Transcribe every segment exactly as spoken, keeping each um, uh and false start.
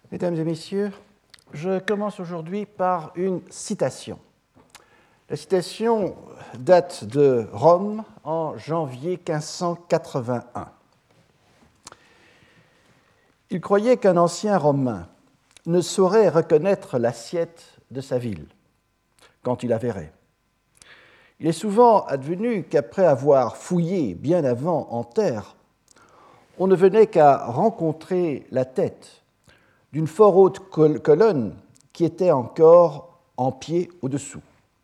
Mesdames et messieurs, je commence aujourd'hui par une citation. La citation date de Rome en janvier quinze cent quatre-vingt-un. Il croyait qu'un ancien Romain ne saurait reconnaître l'assiette de sa ville quand il la verrait. Il est souvent advenu qu'après avoir fouillé bien avant en terre, on ne venait qu'à rencontrer la tête d'une fort haute colonne qui était encore en pied au-dessous.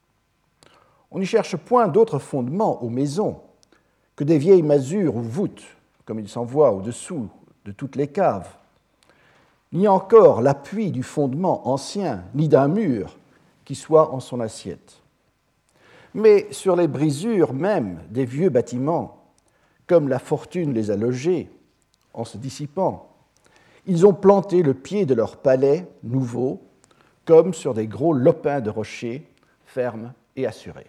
On n'y cherche point d'autre fondement aux maisons que des vieilles masures ou voûtes, comme il s'en voit au-dessous de toutes les caves, ni encore l'appui du fondement ancien, ni d'un mur qui soit en son assiette. Mais sur les brisures même des vieux bâtiments, comme la fortune les a logés, en se dissipant, ils ont planté le pied de leurs palais nouveaux, comme sur des gros lopins de rochers, fermes et assurés.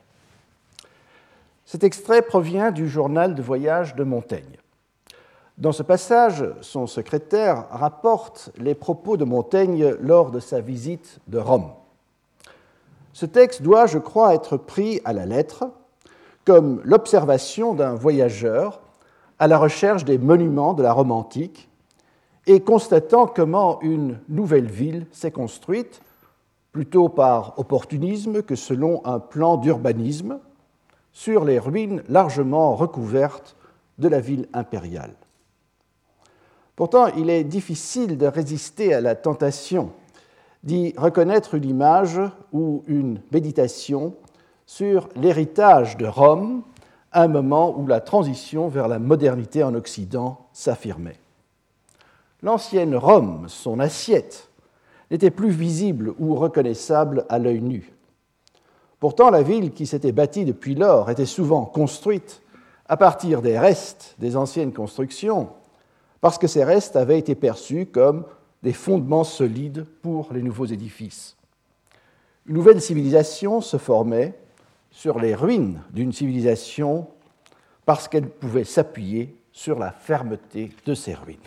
Cet extrait provient du journal de voyage de Montaigne. Dans ce passage, son secrétaire rapporte les propos de Montaigne lors de sa visite de Rome. Ce texte doit, je crois, être pris à la lettre comme l'observation d'un voyageur à la recherche des monuments de la Rome antique et constatant comment une nouvelle ville s'est construite, plutôt par opportunisme que selon un plan d'urbanisme, sur les ruines largement recouvertes de la ville impériale. Pourtant, il est difficile de résister à la tentation d'y reconnaître une image ou une méditation sur l'héritage de Rome à un moment où la transition vers la modernité en Occident s'affirmait. L'ancienne Rome, son assiette, n'était plus visible ou reconnaissable à l'œil nu. Pourtant, la ville qui s'était bâtie depuis lors était souvent construite à partir des restes des anciennes constructions, parce que ces restes avaient été perçus comme des fondements solides pour les nouveaux édifices. Une nouvelle civilisation se formait sur les ruines d'une civilisation parce qu'elle pouvait s'appuyer sur la fermeté de ces ruines.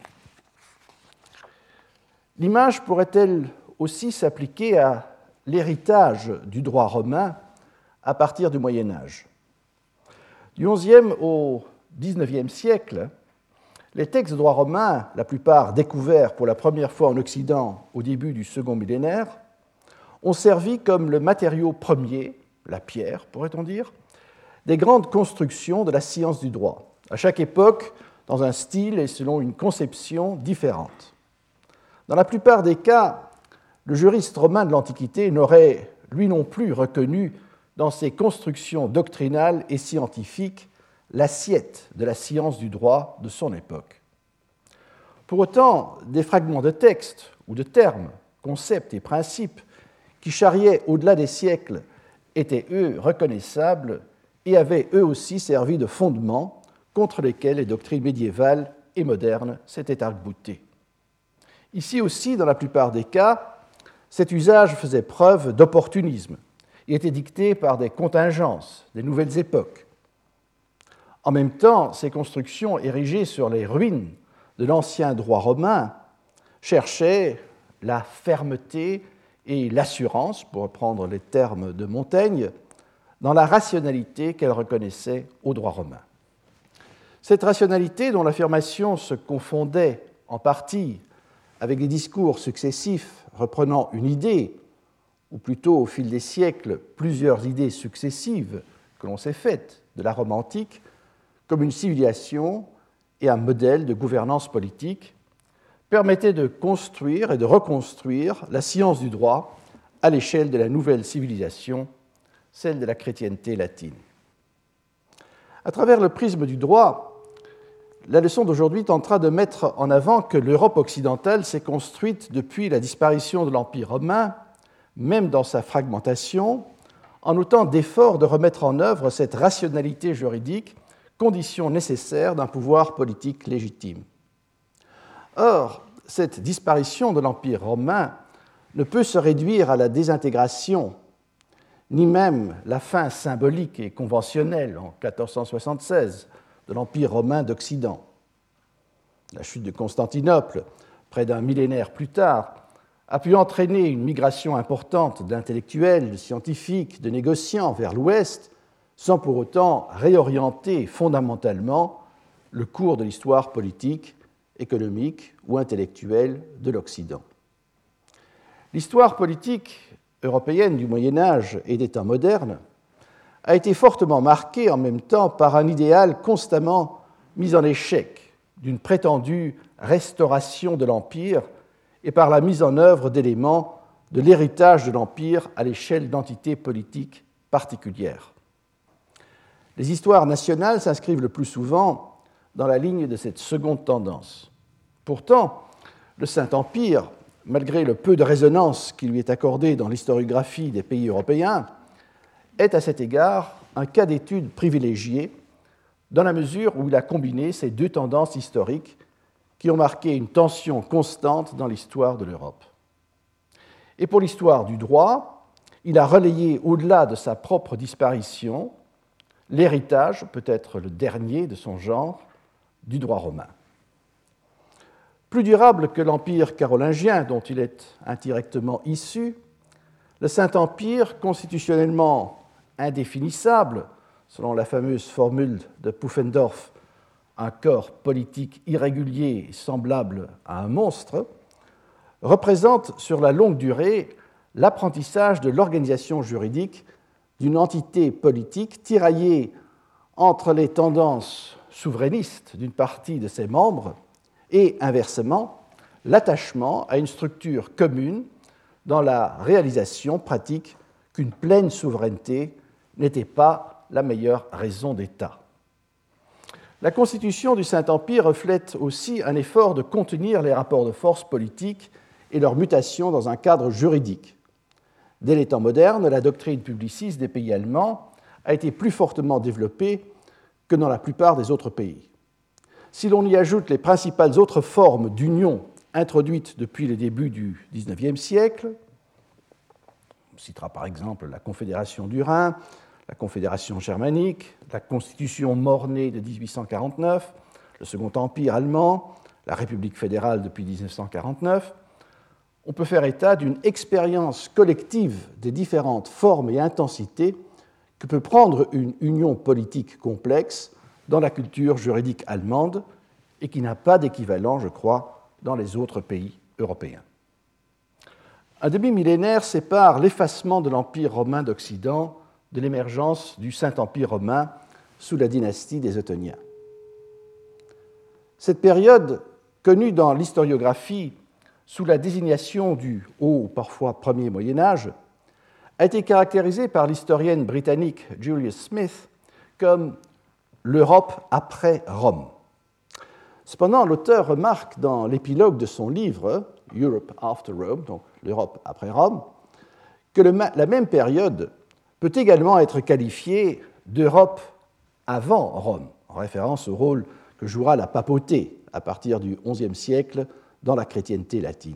L'image pourrait-elle aussi s'appliquer à l'héritage du droit romain à partir du Moyen Âge? Du onzième au dix-neuvième siècle, les textes de droit romain, la plupart découverts pour la première fois en Occident au début du second millénaire, ont servi comme le matériau premier, la pierre, pourrait-on dire, des grandes constructions de la science du droit, à chaque époque dans un style et selon une conception différente. Dans la plupart des cas, le juriste romain de l'Antiquité n'aurait, lui non plus, reconnu dans ses constructions doctrinales et scientifiques l'assiette de la science du droit de son époque. Pour autant, des fragments de textes ou de termes, concepts et principes qui charriaient au-delà des siècles étaient, eux, reconnaissables et avaient, eux aussi, servi de fondement contre lesquels les doctrines médiévales et modernes s'étaient arc-boutées. Ici aussi, dans la plupart des cas, cet usage faisait preuve d'opportunisme et était dicté par des contingences, des nouvelles époques. En même temps, ces constructions érigées sur les ruines de l'ancien droit romain cherchaient la fermeté et l'assurance, pour reprendre les termes de Montaigne, dans la rationalité qu'elles reconnaissaient au droit romain. Cette rationalité, dont l'affirmation se confondait en partie avec des discours successifs reprenant une idée, ou plutôt au fil des siècles, plusieurs idées successives que l'on s'est faites de la Rome antique, comme une civilisation et un modèle de gouvernance politique, permettait de construire et de reconstruire la science du droit à l'échelle de la nouvelle civilisation, celle de la chrétienté latine. À travers le prisme du droit, la leçon d'aujourd'hui tentera de mettre en avant que l'Europe occidentale s'est construite depuis la disparition de l'Empire romain, même dans sa fragmentation, en autant d'efforts de remettre en œuvre cette rationalité juridique, condition nécessaire d'un pouvoir politique légitime. Or, cette disparition de l'Empire romain ne peut se réduire à la désintégration, ni même la fin symbolique et conventionnelle en quatorze cent soixante-seize de l'Empire romain d'Occident. La chute de Constantinople, près d'un millénaire plus tard, a pu entraîner une migration importante d'intellectuels, de scientifiques, de négociants vers l'Ouest, sans pour autant réorienter fondamentalement le cours de l'histoire politique, économique ou intellectuelle de l'Occident. L'histoire politique européenne du Moyen Âge et des temps modernes a été fortement marquée en même temps par un idéal constamment mis en échec d'une prétendue restauration de l'Empire et par la mise en œuvre d'éléments de l'héritage de l'Empire à l'échelle d'entités politiques particulières. Les histoires nationales s'inscrivent le plus souvent dans la ligne de cette seconde tendance. Pourtant, le Saint-Empire, malgré le peu de résonance qui lui est accordé dans l'historiographie des pays européens, est à cet égard un cas d'étude privilégié dans la mesure où il a combiné ces deux tendances historiques qui ont marqué une tension constante dans l'histoire de l'Europe. Et pour l'histoire du droit, il a relayé, au-delà de sa propre disparition, l'héritage, peut-être le dernier de son genre, du droit romain. Plus durable que l'Empire carolingien, dont il est indirectement issu, le Saint-Empire, constitutionnellement indéfinissable, selon la fameuse formule de Pufendorf, un corps politique irrégulier et semblable à un monstre, représente sur la longue durée l'apprentissage de l'organisation juridique d'une entité politique tiraillée entre les tendances souverainistes d'une partie de ses membres et, inversement, l'attachement à une structure commune dans la réalisation pratique qu'une pleine souveraineté n'était pas la meilleure raison d'État. La constitution du Saint-Empire reflète aussi un effort de contenir les rapports de force politiques et leur mutation dans un cadre juridique. Dès les temps modernes, la doctrine publiciste des pays allemands a été plus fortement développée que dans la plupart des autres pays. Si l'on y ajoute les principales autres formes d'union introduites depuis le début du dix-neuvième siècle, on citera par exemple la Confédération du Rhin, la Confédération germanique, la Constitution mornée de dix-huit cent quarante-neuf, le Second Empire allemand, la République fédérale depuis dix-neuf cent quarante-neuf, on peut faire état d'une expérience collective des différentes formes et intensités que peut prendre une union politique complexe dans la culture juridique allemande et qui n'a pas d'équivalent, je crois, dans les autres pays européens. Un demi-millénaire sépare l'effacement de l'Empire romain d'Occident de l'émergence du Saint-Empire romain sous la dynastie des Ottoniens. Cette période, connue dans l'historiographie sous la désignation du Haut ou parfois Premier Moyen Âge, a été caractérisée par l'historienne britannique Julius Smith comme l'Europe après Rome. Cependant, l'auteur remarque dans l'épilogue de son livre Europe After Rome, donc l'Europe après Rome, que le, la même période peut également être qualifiée d'Europe avant Rome, en référence au rôle que jouera la papauté à partir du onzième siècle dans la chrétienté latine.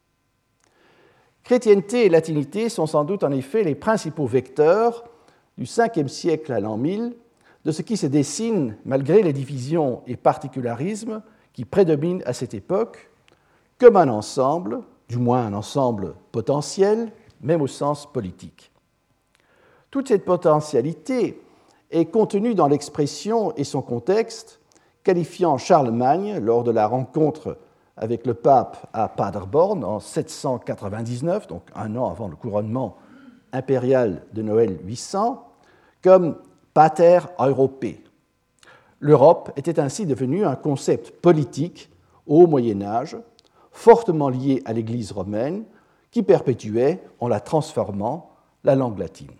Chrétienté et latinité sont sans doute en effet les principaux vecteurs du cinquième siècle à l'an mille de ce qui se dessine malgré les divisions et particularismes qui prédominent à cette époque comme un ensemble, du moins un ensemble potentiel, même au sens politique. Toute cette potentialité est contenue dans l'expression et son contexte qualifiant Charlemagne, lors de la rencontre avec le pape à Paderborn en sept cent quatre-vingt-dix-neuf, donc un an avant le couronnement impérial de Noël huit cents, comme Pater Europae. L'Europe était ainsi devenue un concept politique au Moyen Âge, fortement lié à l'Église romaine, qui perpétuait, en la transformant, la langue latine.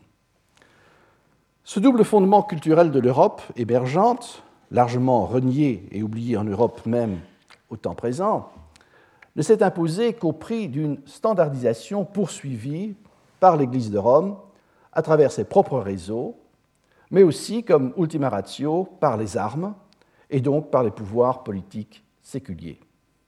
Ce double fondement culturel de l'Europe émergente, largement renié et oublié en Europe même au temps présent, ne s'est imposé qu'au prix d'une standardisation poursuivie par l'Église de Rome à travers ses propres réseaux, mais aussi comme ultima ratio par les armes et donc par les pouvoirs politiques séculiers.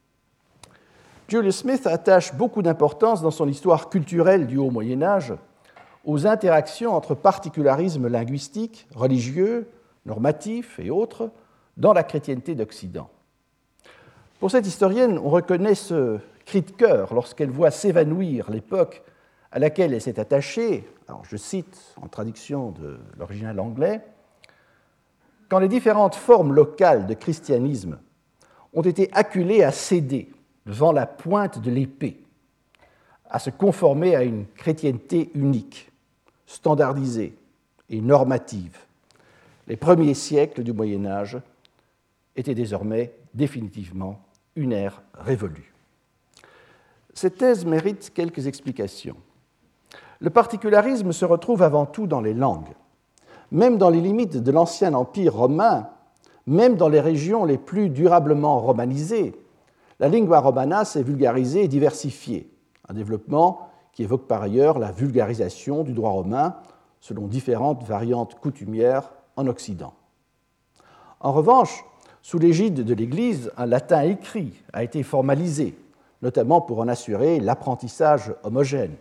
Julius Smith attache beaucoup d'importance dans son histoire culturelle du Haut Moyen Âge aux interactions entre particularismes linguistiques, religieux, normatifs et autres dans la chrétienté d'Occident. Pour cette historienne, on reconnaît ce cri de cœur lorsqu'elle voit s'évanouir l'époque à laquelle elle s'est attachée. Alors, je cite en traduction de l'original anglais, « Quand les différentes formes locales de christianisme ont été acculées à céder devant la pointe de l'épée, à se conformer à une chrétienté unique, standardisée et normative, les premiers siècles du Moyen Âge étaient désormais définitivement une ère révolue. » Cette thèse mérite quelques explications. Le particularisme se retrouve avant tout dans les langues. Même dans les limites de l'ancien empire romain, même dans les régions les plus durablement romanisées, la lingua romana s'est vulgarisée et diversifiée, un développement qui évoque par ailleurs la vulgarisation du droit romain selon différentes variantes coutumières en Occident. En revanche, sous l'égide de l'Église, un latin écrit a été formalisé, notamment pour en assurer l'apprentissage homogène.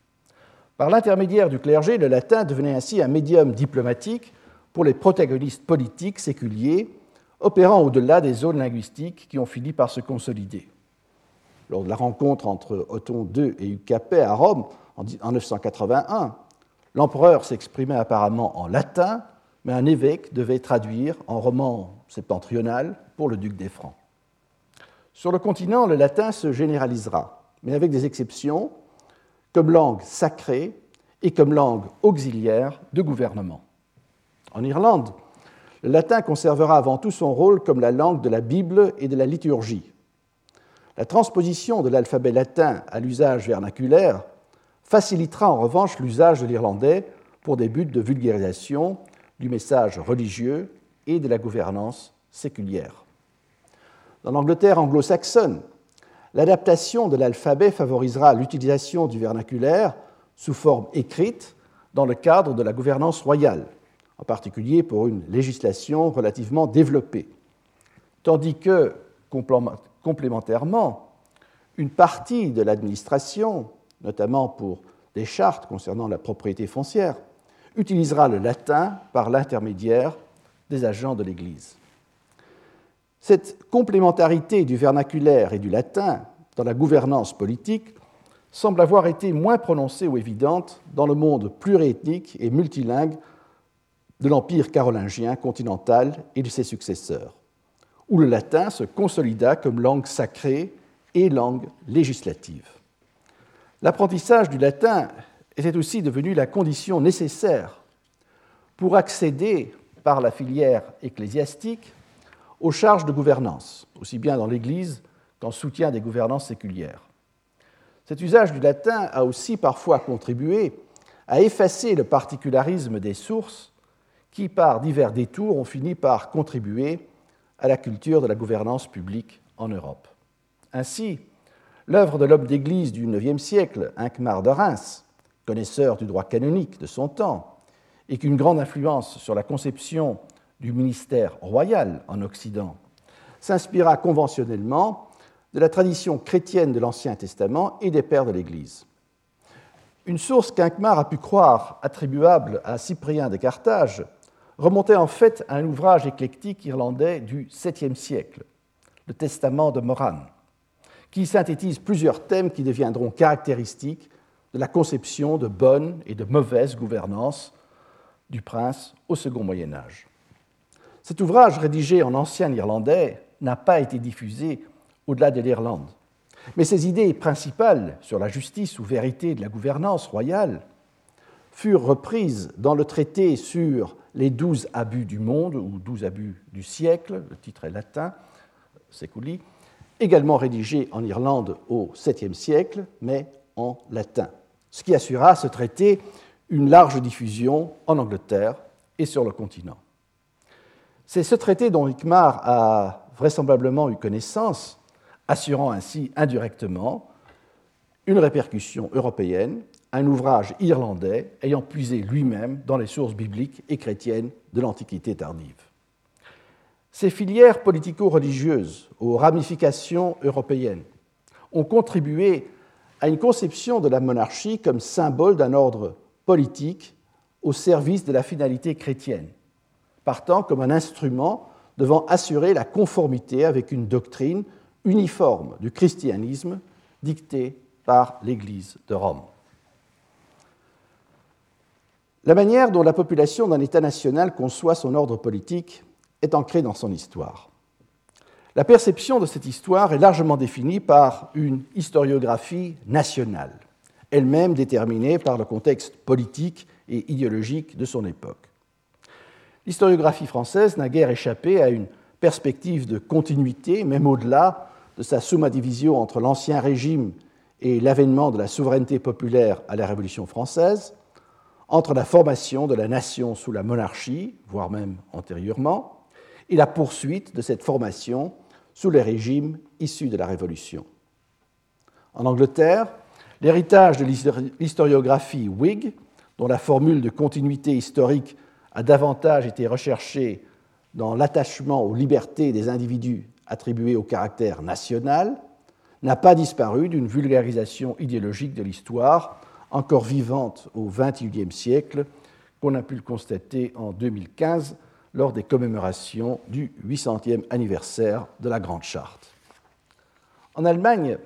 Par l'intermédiaire du clergé, le latin devenait ainsi un médium diplomatique pour les protagonistes politiques séculiers, opérant au-delà des zones linguistiques qui ont fini par se consolider. Lors de la rencontre entre Othon deux et Hugues Capet à Rome en neuf cent quatre-vingt-un, l'empereur s'exprimait apparemment en latin, mais un évêque devait traduire en roman septentrional pour le duc des Francs. Sur le continent, le latin se généralisera, mais avec des exceptions, comme langue sacrée et comme langue auxiliaire de gouvernement. En Irlande, le latin conservera avant tout son rôle comme la langue de la Bible et de la liturgie. La transposition de l'alphabet latin à l'usage vernaculaire facilitera en revanche l'usage de l'irlandais pour des buts de vulgarisation du message religieux et de la gouvernance séculière. Dans l'Angleterre anglo-saxonne, l'adaptation de l'alphabet favorisera l'utilisation du vernaculaire sous forme écrite dans le cadre de la gouvernance royale, en particulier pour une législation relativement développée, tandis que, complémentairement, une partie de l'administration, notamment pour des chartes concernant la propriété foncière, utilisera le latin par l'intermédiaire des agents de l'Église. Cette complémentarité du vernaculaire et du latin dans la gouvernance politique semble avoir été moins prononcée ou évidente dans le monde pluriethnique et multilingue de l'Empire carolingien continental et de ses successeurs, où le latin se consolida comme langue sacrée et langue législative. L'apprentissage du latin était aussi devenu la condition nécessaire pour accéder par la filière ecclésiastique aux charges de gouvernance, aussi bien dans l'Église qu'en soutien des gouvernances séculières. Cet usage du latin a aussi parfois contribué à effacer le particularisme des sources qui, par divers détours, ont fini par contribuer à la culture de la gouvernance publique en Europe. Ainsi, l'œuvre de l'homme d'Église du neuvième siècle, Hincmar de Reims, connaisseur du droit canonique de son temps, et qu'une grande influence sur la conception du ministère royal en Occident, s'inspira conventionnellement de la tradition chrétienne de l'Ancien Testament et des pères de l'Église. Une source qu'Hincmar a pu croire attribuable à Cyprien de Carthage remontait en fait à un ouvrage éclectique irlandais du septième siècle, le Testament de Moran, qui synthétise plusieurs thèmes qui deviendront caractéristiques de la conception de bonne et de mauvaise gouvernance du prince au second Moyen Âge. Cet ouvrage, rédigé en ancien irlandais, n'a pas été diffusé au-delà de l'Irlande, mais ses idées principales sur la justice ou vérité de la gouvernance royale furent reprises dans le traité sur les douze abus du monde, ou douze abus du siècle, le titre est latin, Seculi, également rédigé en Irlande au septième siècle, mais en latin, ce qui assura à ce traité une large diffusion en Angleterre et sur le continent. C'est ce traité dont Hincmar a vraisemblablement eu connaissance, assurant ainsi indirectement une répercussion européenne, un ouvrage irlandais ayant puisé lui-même dans les sources bibliques et chrétiennes de l'Antiquité tardive. Ces filières politico-religieuses aux ramifications européennes ont contribué à une conception de la monarchie comme symbole d'un ordre politique au service de la finalité chrétienne, partant comme un instrument devant assurer la conformité avec une doctrine uniforme du christianisme dictée par l'Église de Rome. La manière dont la population d'un État national conçoit son ordre politique est ancrée dans son histoire. La perception de cette histoire est largement définie par une historiographie nationale, elle-même déterminée par le contexte politique et idéologique de son époque. L'historiographie française n'a guère échappé à une perspective de continuité, même au-delà de sa summa divisio entre l'Ancien Régime et l'avènement de la souveraineté populaire à la Révolution française, entre la formation de la nation sous la monarchie, voire même antérieurement, et la poursuite de cette formation sous les régimes issus de la Révolution. En Angleterre, l'héritage de l'historiographie Whig, dont la formule de continuité historique a davantage été recherchée dans l'attachement aux libertés des individus attribués au caractère national, n'a pas disparu d'une vulgarisation idéologique de l'histoire, encore vivante au vingt et unième siècle, qu'on a pu le constater en deux mille quinze lors des commémorations du huit centième anniversaire de la Grande Charte. En Allemagne,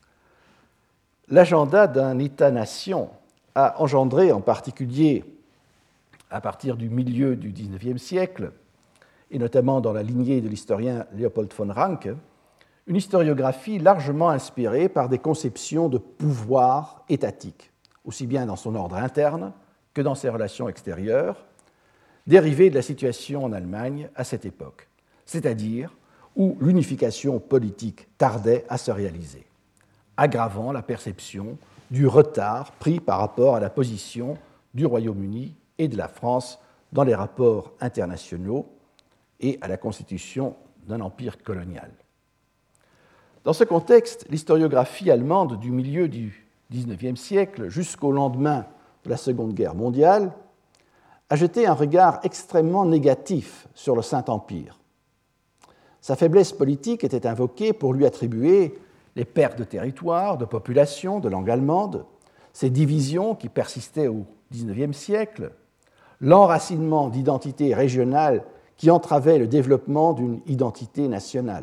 l'agenda d'un État-nation a engendré, en particulier à partir du milieu du dix-neuvième siècle, et notamment dans la lignée de l'historien Leopold von Ranke, une historiographie largement inspirée par des conceptions de pouvoir étatique, aussi bien dans son ordre interne que dans ses relations extérieures, dérivées de la situation en Allemagne à cette époque, c'est-à-dire où l'unification politique tardait à se réaliser, aggravant la perception du retard pris par rapport à la position du Royaume-Uni et de la France dans les rapports internationaux et à la constitution d'un empire colonial. Dans ce contexte, l'historiographie allemande du milieu du dix-neuvième siècle jusqu'au lendemain de la Seconde Guerre mondiale a jeté un regard extrêmement négatif sur le Saint-Empire. Sa faiblesse politique était invoquée pour lui attribuer les pertes de territoire, de population, de langue allemande, ces divisions qui persistaient au dix-neuvième siècle, l'enracinement d'identités régionales qui entravait le développement d'une identité nationale.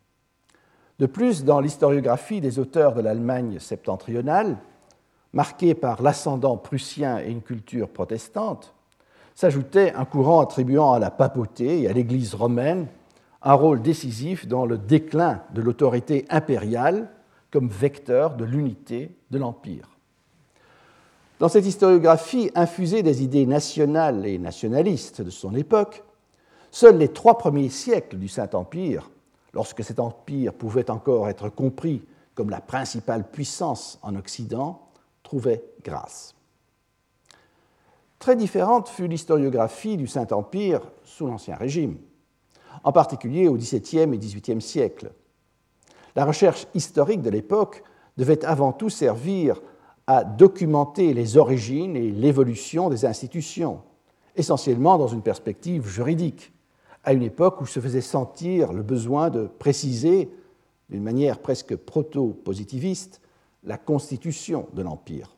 De plus, dans l'historiographie des auteurs de l'Allemagne septentrionale, marquée par l'ascendant prussien et une culture protestante, s'ajoutait un courant attribuant à la papauté et à l'Église romaine un rôle décisif dans le déclin de l'autorité impériale comme vecteur de l'unité de l'Empire. Dans cette historiographie infusée des idées nationales et nationalistes de son époque, seuls les trois premiers siècles du Saint-Empire, lorsque cet empire pouvait encore être compris comme la principale puissance en Occident, trouvaient grâce. Très différente fut l'historiographie du Saint-Empire sous l'Ancien Régime, en particulier au dix-septième et dix-huitième siècle. La recherche historique de l'époque devait avant tout servir à documenter les origines et l'évolution des institutions, essentiellement dans une perspective juridique, à une époque où se faisait sentir le besoin de préciser, d'une manière presque proto-positiviste, la constitution de l'Empire.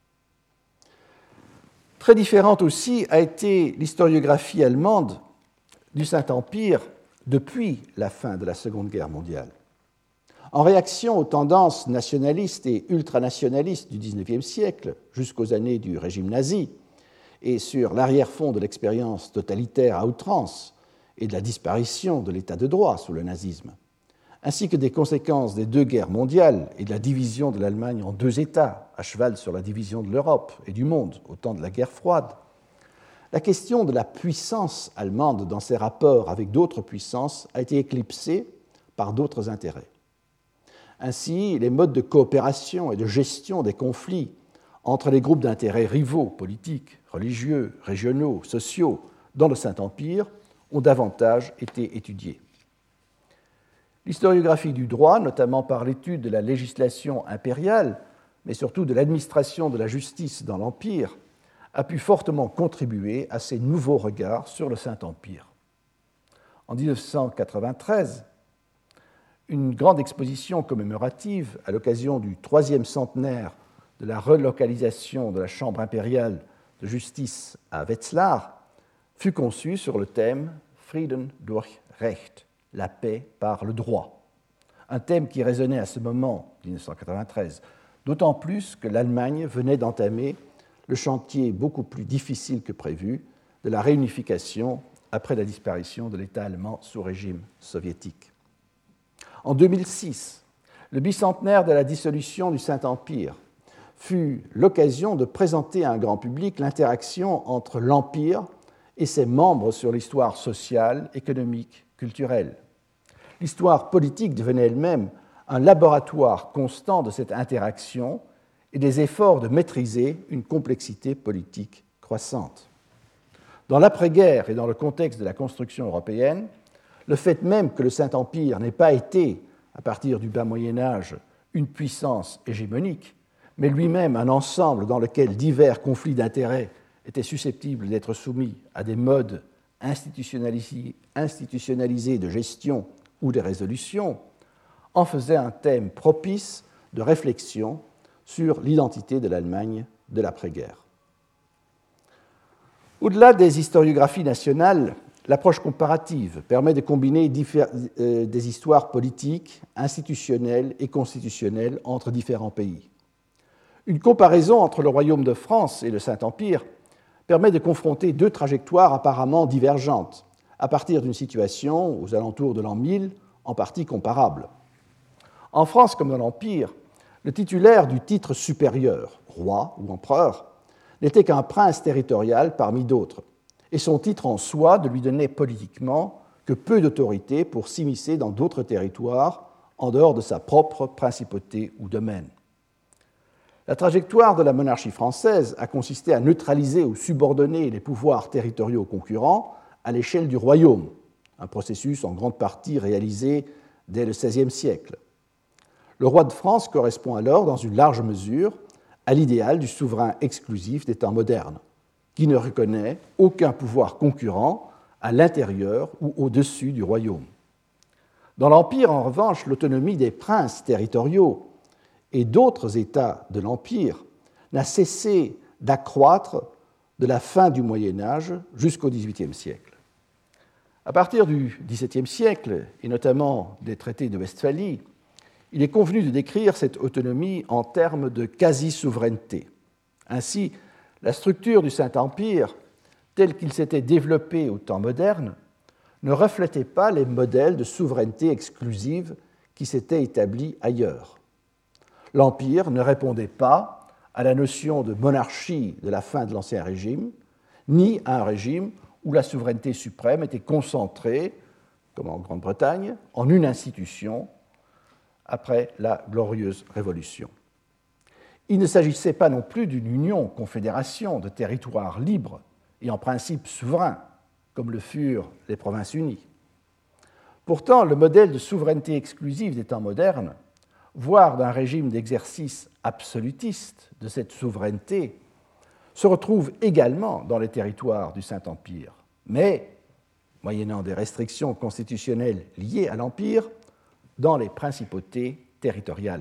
Très différente aussi a été l'historiographie allemande du Saint-Empire depuis la fin de la Seconde Guerre mondiale. En réaction aux tendances nationalistes et ultranationalistes du dix-neuvième siècle, jusqu'aux années du régime nazi, et sur l'arrière-fond de l'expérience totalitaire à outrance et de la disparition de l'état de droit sous le nazisme, ainsi que des conséquences des deux guerres mondiales et de la division de l'Allemagne en deux États, à cheval sur la division de l'Europe et du monde au temps de la guerre froide, la question de la puissance allemande dans ses rapports avec d'autres puissances a été éclipsée par d'autres intérêts. Ainsi, les modes de coopération et de gestion des conflits entre les groupes d'intérêts rivaux, politiques, religieux, régionaux, sociaux, dans le Saint-Empire ont davantage été étudiés. L'historiographie du droit, notamment par l'étude de la législation impériale, mais surtout de l'administration de la justice dans l'Empire, a pu fortement contribuer à ces nouveaux regards sur le Saint-Empire. En dix-neuf cent quatre-vingt-treize, une grande exposition commémorative à l'occasion du troisième centenaire de la relocalisation de la Chambre impériale de justice à Wetzlar fut conçue sur le thème Frieden durch Recht, la paix par le droit, un thème qui résonnait à ce moment, mille neuf cent quatre-vingt-treize, d'autant plus que l'Allemagne venait d'entamer le chantier beaucoup plus difficile que prévu de la réunification après la disparition de l'État allemand sous régime soviétique. En deux mille six, le bicentenaire de la dissolution du Saint-Empire fut l'occasion de présenter à un grand public l'interaction entre l'Empire et ses membres sur l'histoire sociale, économique, culturelle. L'histoire politique devenait elle-même un laboratoire constant de cette interaction et des efforts de maîtriser une complexité politique croissante. Dans l'après-guerre et dans le contexte de la construction européenne, le fait même que le Saint-Empire n'ait pas été, à partir du bas Moyen-Âge, une puissance hégémonique, mais lui-même un ensemble dans lequel divers conflits d'intérêts étaient susceptibles d'être soumis à des modes institutionnalisés de gestion ou de résolution, en faisait un thème propice de réflexion sur l'identité de l'Allemagne de l'après-guerre. Au-delà des historiographies nationales, l'approche comparative permet de combiner diffé- euh, des histoires politiques, institutionnelles et constitutionnelles entre différents pays. Une comparaison entre le Royaume de France et le Saint-Empire permet de confronter deux trajectoires apparemment divergentes, à partir d'une situation aux alentours de l'an mille, en partie comparable. En France comme dans l'Empire, le titulaire du titre supérieur, roi ou empereur, n'était qu'un prince territorial parmi d'autres, et son titre en soi ne lui donnait politiquement que peu d'autorité pour s'immiscer dans d'autres territoires en dehors de sa propre principauté ou domaine. La trajectoire de la monarchie française a consisté à neutraliser ou subordonner les pouvoirs territoriaux concurrents à l'échelle du royaume, un processus en grande partie réalisé dès le seizième siècle. Le roi de France correspond alors, dans une large mesure, à l'idéal du souverain exclusif des temps modernes, qui ne reconnaît aucun pouvoir concurrent à l'intérieur ou au-dessus du royaume. Dans l'Empire, en revanche, l'autonomie des princes territoriaux et d'autres États de l'Empire n'a cessé d'accroître de la fin du Moyen Âge jusqu'au dix-huitième siècle. À partir du dix-septième siècle, et notamment des traités de Westphalie, il est convenu de décrire cette autonomie en termes de quasi-souveraineté. Ainsi, la structure du Saint-Empire, telle qu'il s'était développé au temps moderne, ne reflétait pas les modèles de souveraineté exclusive qui s'étaient établis ailleurs. L'Empire ne répondait pas à la notion de monarchie de la fin de l'Ancien Régime, ni à un régime où la souveraineté suprême était concentrée, comme en Grande-Bretagne, en une institution après la Glorieuse Révolution. Il ne s'agissait pas non plus d'une union-confédération de territoires libres et en principe souverains, comme le furent les Provinces-Unies. Pourtant, le modèle de souveraineté exclusive des temps modernes, voire d'un régime d'exercice absolutiste de cette souveraineté, se retrouve également dans les territoires du Saint-Empire, mais, moyennant des restrictions constitutionnelles liées à l'Empire, dans les principautés territoriales.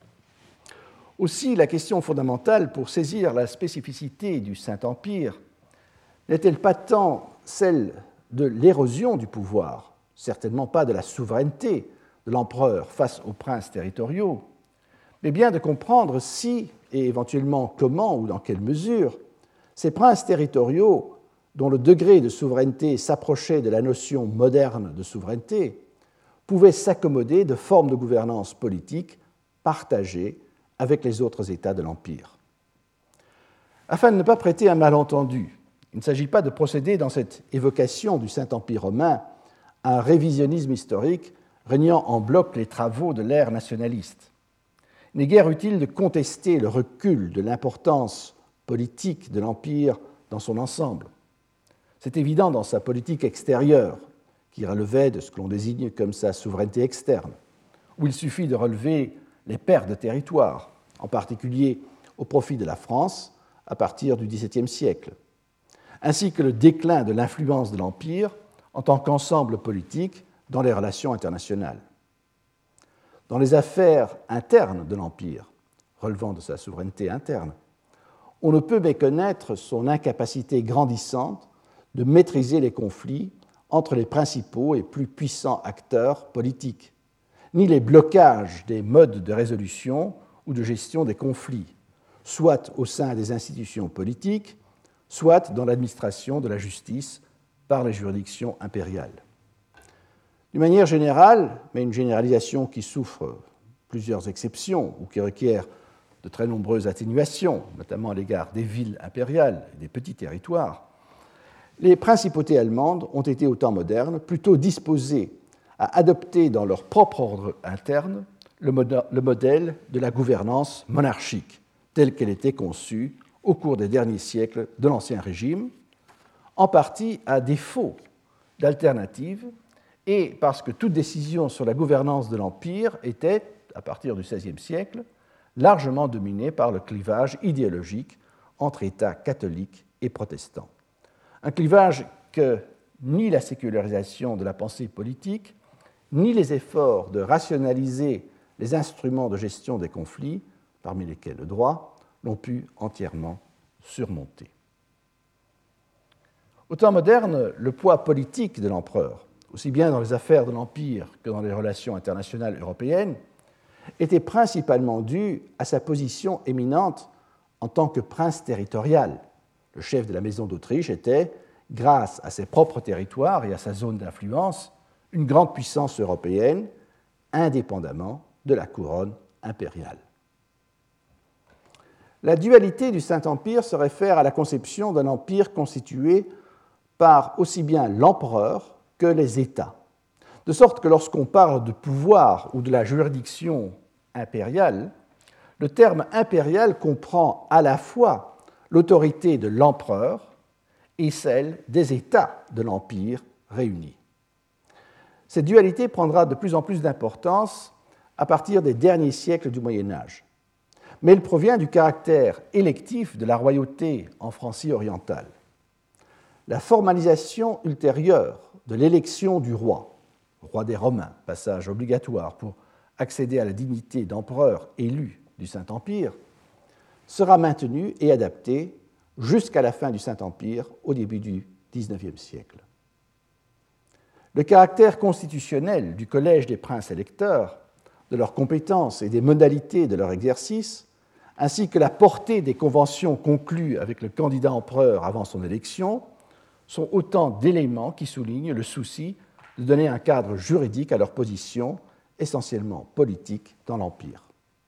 Aussi, la question fondamentale pour saisir la spécificité du Saint-Empire n'est-elle pas tant celle de l'érosion du pouvoir, certainement pas de la souveraineté de l'empereur face aux princes territoriaux, mais bien de comprendre si, et éventuellement comment ou dans quelle mesure, ces princes territoriaux, dont le degré de souveraineté s'approchait de la notion moderne de souveraineté, pouvaient s'accommoder de formes de gouvernance politique partagées avec les autres États de l'Empire. Afin de ne pas prêter un malentendu, il ne s'agit pas de procéder dans cette évocation du Saint-Empire romain à un révisionnisme historique régnant en bloc les travaux de l'ère nationaliste. Il n'est guère utile de contester le recul de l'importance politique de l'Empire dans son ensemble. C'est évident dans sa politique extérieure, qui relevait de ce que l'on désigne comme sa souveraineté externe, où il suffit de relever les pertes de territoire, en particulier au profit de la France à partir du dix-septième siècle, ainsi que le déclin de l'influence de l'Empire en tant qu'ensemble politique dans les relations internationales. Dans les affaires internes de l'Empire, relevant de sa souveraineté interne, on ne peut méconnaître son incapacité grandissante de maîtriser les conflits entre les principaux et plus puissants acteurs politiques, ni les blocages des modes de résolution ou de gestion des conflits, soit au sein des institutions politiques, soit dans l'administration de la justice par les juridictions impériales. D'une manière générale, mais une généralisation qui souffre plusieurs exceptions ou qui requiert de très nombreuses atténuations, notamment à l'égard des villes impériales et des petits territoires, les principautés allemandes ont été au temps moderne plutôt disposées à adopter dans leur propre ordre interne le modèle de la gouvernance monarchique, telle qu'elle était conçue au cours des derniers siècles de l'Ancien Régime, en partie à défaut d'alternatives et parce que toute décision sur la gouvernance de l'Empire était, à partir du seizième siècle, largement dominée par le clivage idéologique entre États catholiques et protestants. Un clivage que ni la sécularisation de la pensée politique, ni les efforts de rationaliser les instruments de gestion des conflits, parmi lesquels le droit, n'ont pu entièrement surmonter. Au temps moderne, le poids politique de l'empereur, aussi bien dans les affaires de l'Empire que dans les relations internationales européennes, était principalement dû à sa position éminente en tant que prince territorial. Le chef de la maison d'Autriche était, grâce à ses propres territoires et à sa zone d'influence, une grande puissance européenne, indépendamment de la couronne impériale. La dualité du Saint-Empire se réfère à la conception d'un empire constitué par aussi bien l'empereur que les États. De sorte que lorsqu'on parle de pouvoir ou de la juridiction impériale, le terme impérial comprend à la fois l'autorité de l'empereur et celle des États de l'Empire réunis. Cette dualité prendra de plus en plus d'importance à partir des derniers siècles du Moyen Âge, mais elle provient du caractère électif de la royauté en Francie orientale. La formalisation ultérieure de l'élection du roi, roi des Romains, passage obligatoire pour accéder à la dignité d'empereur élu du Saint-Empire, sera maintenue et adaptée jusqu'à la fin du Saint-Empire, au début du dix-neuvième siècle. Le caractère constitutionnel du collège des princes électeurs, de leurs compétences et des modalités de leur exercice, ainsi que la portée des conventions conclues avec le candidat empereur avant son élection, sont autant d'éléments qui soulignent le souci de donner un cadre juridique à leur position, essentiellement politique, dans l'Empire.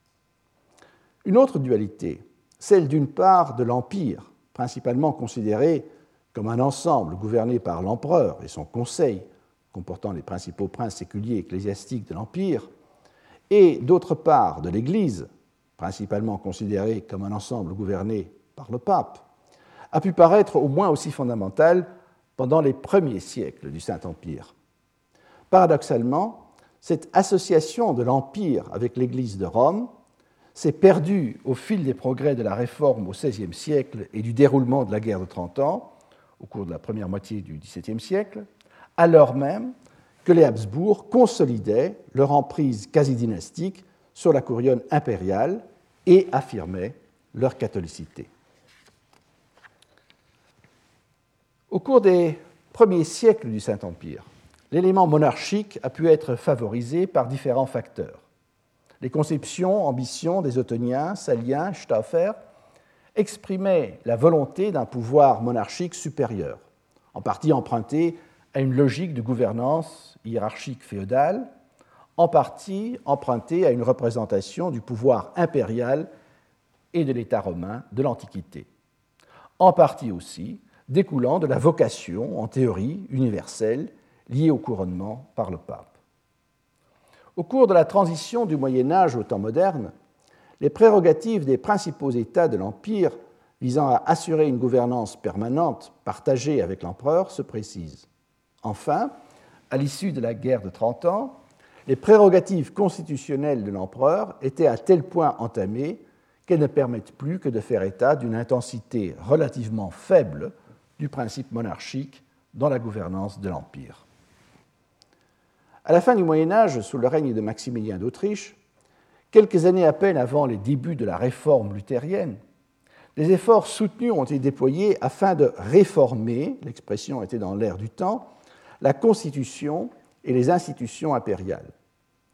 Une autre dualité, celle d'une part de l'Empire, principalement considéré comme un ensemble gouverné par l'empereur et son conseil, comportant les principaux princes séculiers ecclésiastiques de l'Empire, et d'autre part de l'Église, principalement considérée comme un ensemble gouverné par le pape, a pu paraître au moins aussi fondamentale pendant les premiers siècles du Saint-Empire. Paradoxalement, cette association de l'Empire avec l'Église de Rome s'est perdue au fil des progrès de la Réforme au seizième siècle et du déroulement de la guerre de Trente Ans, au cours de la première moitié du dix-septième siècle, alors même que les Habsbourg consolidaient leur emprise quasi-dynastique sur la couronne impériale et affirmaient leur catholicité. Au cours des premiers siècles du Saint-Empire, l'élément monarchique a pu être favorisé par différents facteurs. Les conceptions, ambitions des Ottoniens, Saliens, Stauffer exprimaient la volonté d'un pouvoir monarchique supérieur, en partie emprunté à une logique de gouvernance hiérarchique féodale, en partie empruntée à une représentation du pouvoir impérial et de l'État romain de l'Antiquité, en partie aussi découlant de la vocation, en théorie, universelle, liée au couronnement par le pape. Au cours de la transition du Moyen Âge au temps moderne, les prérogatives des principaux États de l'Empire visant à assurer une gouvernance permanente partagée avec l'empereur se précisent. Enfin, à l'issue de la guerre de Trente Ans, les prérogatives constitutionnelles de l'empereur étaient à tel point entamées qu'elles ne permettent plus que de faire état d'une intensité relativement faible du principe monarchique dans la gouvernance de l'Empire. À la fin du Moyen Âge, sous le règne de Maximilien d'Autriche, quelques années à peine avant les débuts de la réforme luthérienne, des efforts soutenus ont été déployés afin de réformer, l'expression était dans l'air du temps, la Constitution et les institutions impériales.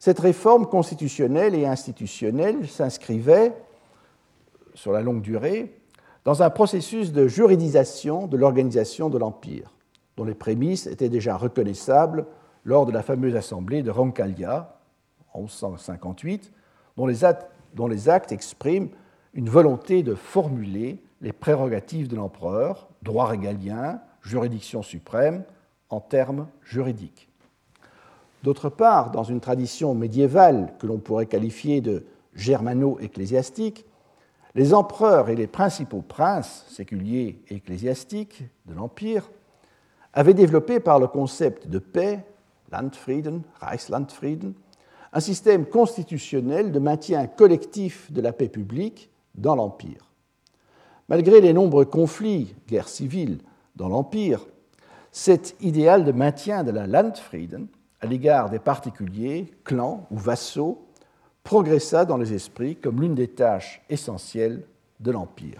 Cette réforme constitutionnelle et institutionnelle s'inscrivait, sur la longue durée, dans un processus de juridisation de l'organisation de l'Empire, dont les prémices étaient déjà reconnaissables lors de la fameuse assemblée de Roncallia, en mille cent cinquante-huit, dont les actes, dont les actes expriment une volonté de formuler les prérogatives de l'empereur, droit régalien, juridiction suprême, en termes juridiques. D'autre part, dans une tradition médiévale que l'on pourrait qualifier de germano-ecclésiastique, les empereurs et les principaux princes, séculiers et ecclésiastiques de l'Empire, avaient développé par le concept de paix, Landfrieden, Reichslandfrieden, un système constitutionnel de maintien collectif de la paix publique dans l'Empire. Malgré les nombreux conflits, guerres civiles dans l'Empire, cet idéal de maintien de la Landfrieden à l'égard des particuliers, clans ou vassaux progressa dans les esprits comme l'une des tâches essentielles de l'Empire.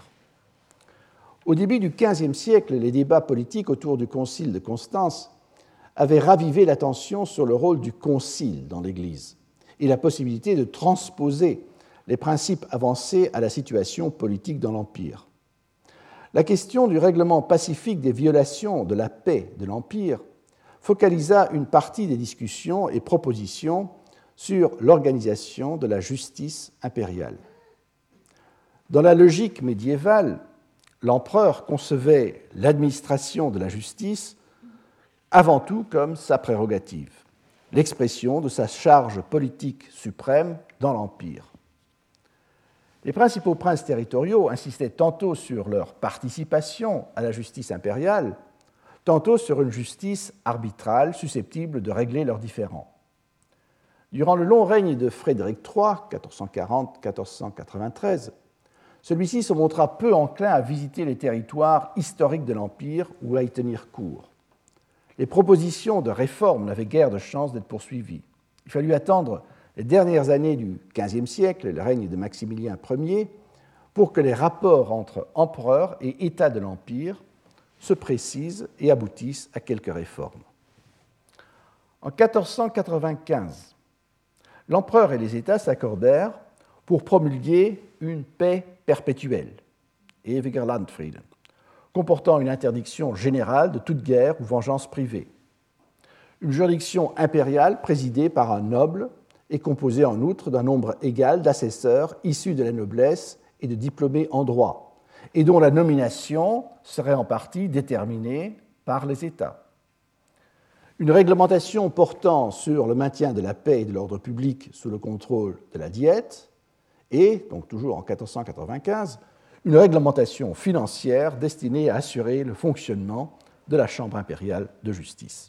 Au début du quinzième siècle, les débats politiques autour du concile de Constance avaient ravivé l'attention sur le rôle du concile dans l'Église et la possibilité de transposer les principes avancés à la situation politique dans l'Empire. La question du règlement pacifique des violations de la paix de l'Empire focalisa une partie des discussions et propositions sur l'organisation de la justice impériale. Dans la logique médiévale, l'empereur concevait l'administration de la justice avant tout comme sa prérogative, l'expression de sa charge politique suprême dans l'Empire. Les principaux princes territoriaux insistaient tantôt sur leur participation à la justice impériale, tantôt sur une justice arbitrale susceptible de régler leurs différends. Durant le long règne de Frédéric trois, quatorze cent quarante à quatorze cent quatre-vingt-treize, celui-ci se montra peu enclin à visiter les territoires historiques de l'Empire ou à y tenir court. Les propositions de réforme n'avaient guère de chance d'être poursuivies. Il fallut attendre les dernières années du quinzième siècle, le règne de Maximilien Ier, pour que les rapports entre empereurs et États de l'Empire se précisent et aboutissent à quelques réformes. En quatorze cent quatre-vingt-quinze, l'empereur et les États s'accordèrent pour promulguer une paix perpétuelle, Ewiger Landfrieden, comportant une interdiction générale de toute guerre ou vengeance privée, une juridiction impériale présidée par un noble et composée en outre d'un nombre égal d'assesseurs issus de la noblesse et de diplômés en droit, et dont la nomination serait en partie déterminée par les États. Une réglementation portant sur le maintien de la paix et de l'ordre public sous le contrôle de la Diète, et, donc toujours en quatorze cent quatre-vingt-quinze, une réglementation financière destinée à assurer le fonctionnement de la Chambre impériale de justice.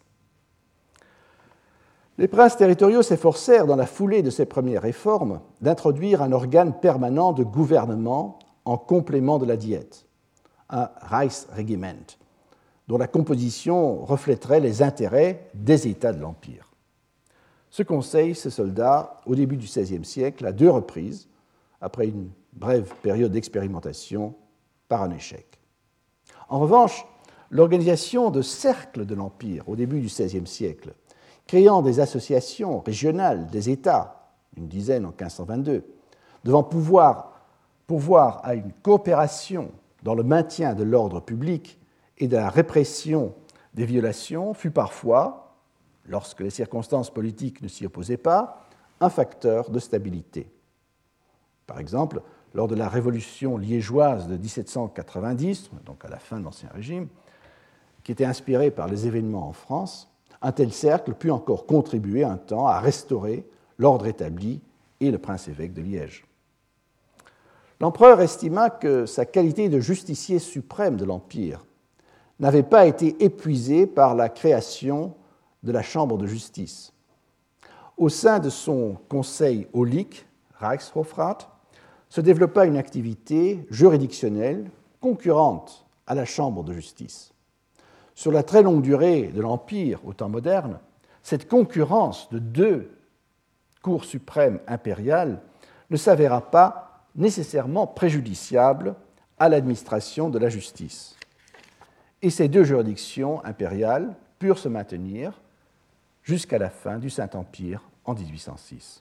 Les princes territoriaux s'efforcèrent, dans la foulée de ces premières réformes, d'introduire un organe permanent de gouvernement en complément de la Diète, un Reichsregiment, dont la composition reflèterait les intérêts des États de l'Empire. Ce conseil se solda, au début du seizième siècle, à deux reprises, après une brève période d'expérimentation, par un échec. En revanche, l'organisation de cercles de l'Empire, au début du seizième siècle, créant des associations régionales des États, une dizaine en quinze cent vingt-deux, devant pouvoir, pouvoir à une coopération dans le maintien de l'ordre public et de la répression des violations, fut parfois, lorsque les circonstances politiques ne s'y opposaient pas, un facteur de stabilité. Par exemple, lors de la Révolution liégeoise de dix-sept cent quatre-vingt-dix, donc à la fin de l'Ancien Régime, qui était inspirée par les événements en France, un tel cercle put encore contribuer un temps à restaurer l'ordre établi et le prince-évêque de Liège. L'empereur estima que sa qualité de justicier suprême de l'Empire n'avait pas été épuisée par la création de la Chambre de justice. Au sein de son conseil aulique, Reichshofrat, se développa une activité juridictionnelle concurrente à la Chambre de justice. Sur la très longue durée de l'Empire au temps moderne, cette concurrence de deux cours suprêmes impériales ne s'avéra pas nécessairement préjudiciable à l'administration de la justice. Et ces deux juridictions impériales purent se maintenir jusqu'à la fin du Saint-Empire en dix-huit cent six.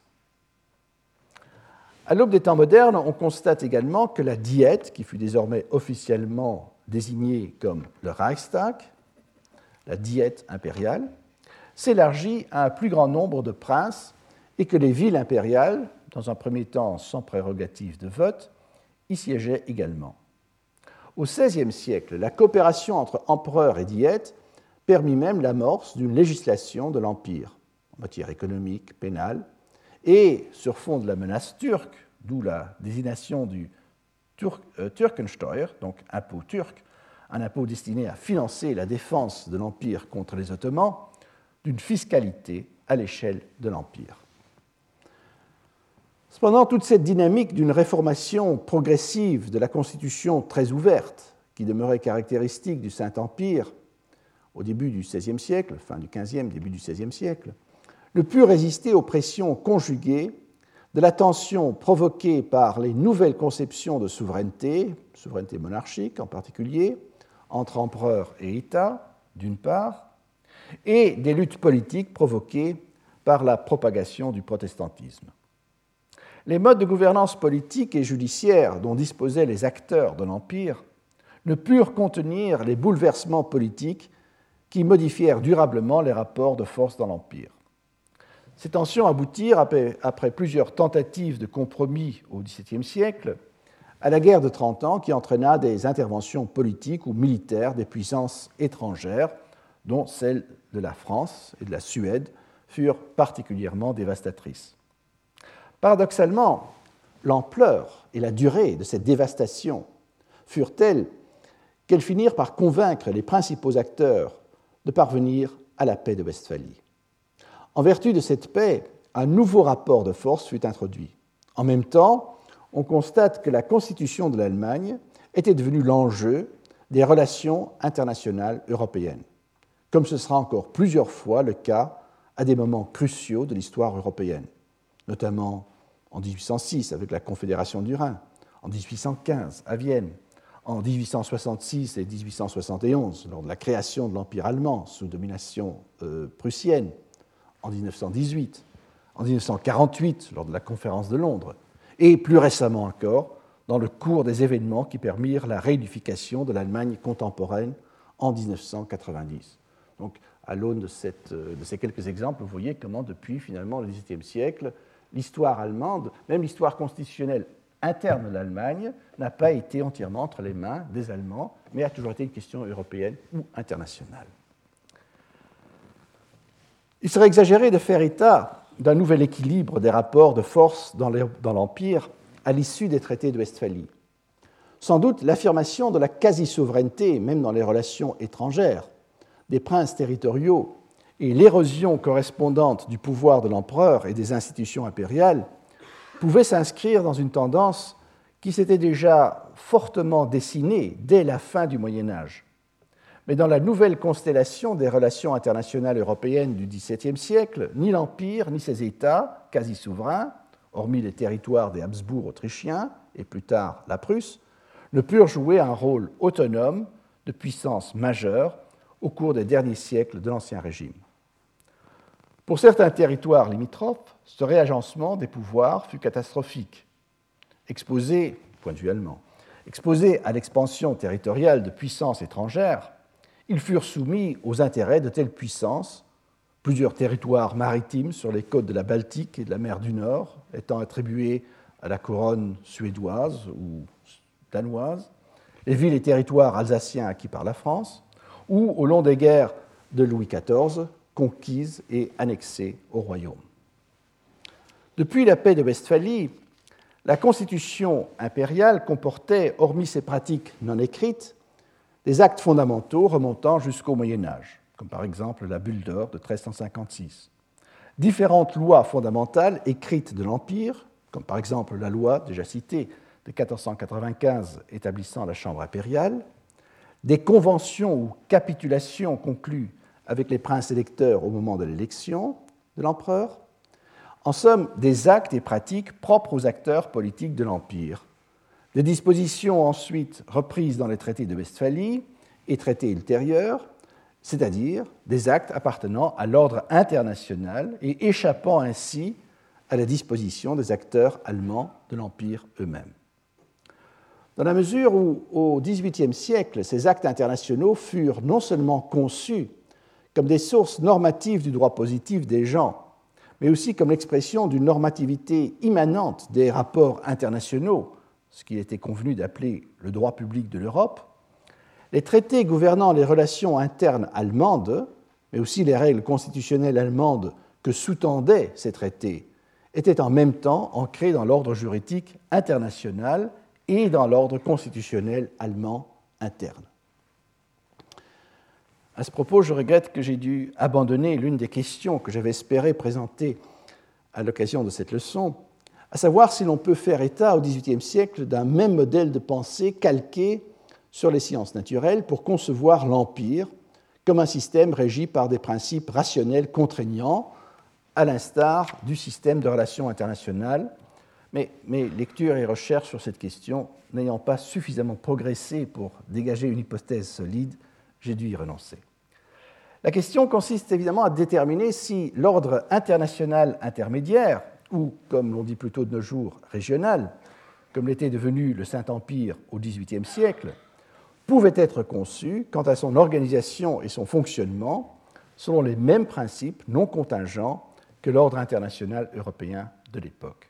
À l'aube des temps modernes, on constate également que la Diète, qui fut désormais officiellement désignée comme le Reichstag, la Diète impériale, s'élargit à un plus grand nombre de princes et que les villes impériales, dans un premier temps sans prérogative de vote, y siégeaient également. Au seizième siècle, la coopération entre empereurs et diètes permit même l'amorce d'une législation de l'Empire en matière économique, pénale, et sur fond de la menace turque, d'où la désignation du Tur euh, Türkensteuer, donc impôt turc, un impôt destiné à financer la défense de l'Empire contre les Ottomans, d'une fiscalité à l'échelle de l'Empire. Cependant, toute cette dynamique d'une réformation progressive de la Constitution très ouverte, qui demeurait caractéristique du Saint-Empire au début du seizième siècle, fin du quinzième, début du seizième siècle, ne put résister aux pressions conjuguées de la tension provoquée par les nouvelles conceptions de souveraineté, souveraineté monarchique en particulier, entre empereurs et États, d'une part, et des luttes politiques provoquées par la propagation du protestantisme. Les modes de gouvernance politique et judiciaire dont disposaient les acteurs de l'Empire ne purent contenir les bouleversements politiques qui modifièrent durablement les rapports de force dans l'Empire. Ces tensions aboutirent, après, après plusieurs tentatives de compromis au dix-septième siècle, à la guerre de Trente Ans qui entraîna des interventions politiques ou militaires des puissances étrangères, dont celles de la France et de la Suède furent particulièrement dévastatrices. Paradoxalement, l'ampleur et la durée de cette dévastation furent telles qu'elles finirent par convaincre les principaux acteurs de parvenir à la paix de Westphalie. En vertu de cette paix, un nouveau rapport de force fut introduit. En même temps, on constate que la constitution de l'Allemagne était devenue l'enjeu des relations internationales européennes, comme ce sera encore plusieurs fois le cas à des moments cruciaux de l'histoire européenne, notamment en dix-huit cent six avec la Confédération du Rhin, en dix-huit cent quinze à Vienne, en dix-huit cent soixante-six et dix-huit cent soixante et onze lors de la création de l'Empire allemand sous domination euh, prussienne, en dix-neuf cent dix-huit, en dix-neuf cent quarante-huit lors de la Conférence de Londres, et plus récemment encore dans le cours des événements qui permirent la réunification de l'Allemagne contemporaine en dix-neuf cent quatre-vingt-dix. Donc, à l'aune de, cette, de ces quelques exemples, vous voyez comment, depuis finalement le dix-septième siècle, l'histoire allemande, même l'histoire constitutionnelle interne de l'Allemagne, n'a pas été entièrement entre les mains des Allemands, mais a toujours été une question européenne ou internationale. Il serait exagéré de faire état d'un nouvel équilibre des rapports de force dans l'Empire à l'issue des traités de Westphalie. Sans doute, l'affirmation de la quasi-souveraineté, même dans les relations étrangères, des princes territoriaux et l'érosion correspondante du pouvoir de l'empereur et des institutions impériales pouvaient s'inscrire dans une tendance qui s'était déjà fortement dessinée dès la fin du Moyen Âge. Mais dans la nouvelle constellation des relations internationales européennes du dix-septième siècle, ni l'Empire ni ses États, quasi souverains, hormis les territoires des Habsbourg autrichiens et plus tard la Prusse, ne purent jouer un rôle autonome de puissance majeure au cours des derniers siècles de l'Ancien Régime. Pour certains territoires limitrophes, ce réagencement des pouvoirs fut catastrophique. Exposés, point de vue allemand, exposés à l'expansion territoriale de puissances étrangères, ils furent soumis aux intérêts de telles puissances, plusieurs territoires maritimes sur les côtes de la Baltique et de la mer du Nord étant attribués à la couronne suédoise ou danoise, les villes et territoires alsaciens acquis par la France, ou au long des guerres de Louis quatorze, conquises et annexées au royaume. Depuis la paix de Westphalie, la constitution impériale comportait, hormis ses pratiques non écrites, des actes fondamentaux remontant jusqu'au Moyen Âge, comme par exemple la Bulle d'or de treize cent cinquante-six. Différentes lois fondamentales écrites de l'Empire, comme par exemple la loi déjà citée de quatorze cent quatre-vingt-quinze établissant la Chambre impériale, des conventions ou capitulations conclues avec les princes électeurs au moment de l'élection de l'empereur, en somme des actes et pratiques propres aux acteurs politiques de l'Empire, des dispositions ensuite reprises dans les traités de Westphalie et traités ultérieurs, c'est-à-dire des actes appartenant à l'ordre international et échappant ainsi à la disposition des acteurs allemands de l'Empire eux-mêmes. Dans la mesure où, au dix-huitième siècle, ces actes internationaux furent non seulement conçus comme des sources normatives du droit positif des gens, mais aussi comme l'expression d'une normativité immanente des rapports internationaux, ce qu'il était convenu d'appeler le droit public de l'Europe, les traités gouvernant les relations internes allemandes, mais aussi les règles constitutionnelles allemandes que sous-tendaient ces traités, étaient en même temps ancrés dans l'ordre juridique international et dans l'ordre constitutionnel allemand interne. À ce propos, je regrette que j'ai dû abandonner l'une des questions que j'avais espéré présenter à l'occasion de cette leçon, à savoir si l'on peut faire état au dix-huitième siècle d'un même modèle de pensée calqué sur les sciences naturelles pour concevoir l'Empire comme un système régi par des principes rationnels contraignants, à l'instar du système de relations internationales. Mais mes lectures et recherches sur cette question n'ayant pas suffisamment progressé pour dégager une hypothèse solide, j'ai dû y renoncer. La question consiste évidemment à déterminer si l'ordre international intermédiaire, ou, comme l'on dit plutôt de nos jours, régional, comme l'était devenu le Saint-Empire au dix-huitième siècle, pouvait être conçu quant à son organisation et son fonctionnement selon les mêmes principes non contingents que l'ordre international européen de l'époque.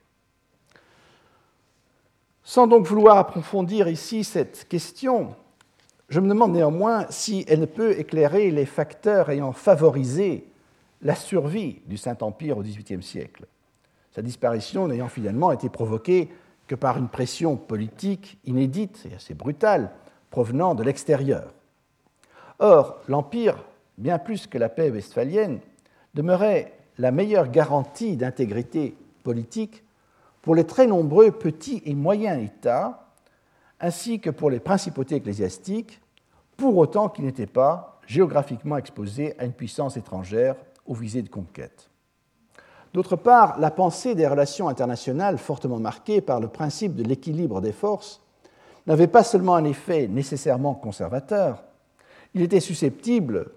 Sans donc vouloir approfondir ici cette question, je me demande néanmoins si elle ne peut éclairer les facteurs ayant favorisé la survie du Saint-Empire au dix-huitième siècle, sa disparition n'ayant finalement été provoquée que par une pression politique inédite et assez brutale provenant de l'extérieur. Or, l'Empire, bien plus que la paix westphalienne, demeurait la meilleure garantie d'intégrité politique pour les très nombreux petits et moyens États, ainsi que pour les principautés ecclésiastiques, pour autant qu'ils n'étaient pas géographiquement exposés à une puissance étrangère aux visées de conquête. D'autre part, la pensée des relations internationales, fortement marquée par le principe de l'équilibre des forces, n'avait pas seulement un effet nécessairement conservateur, il était susceptible,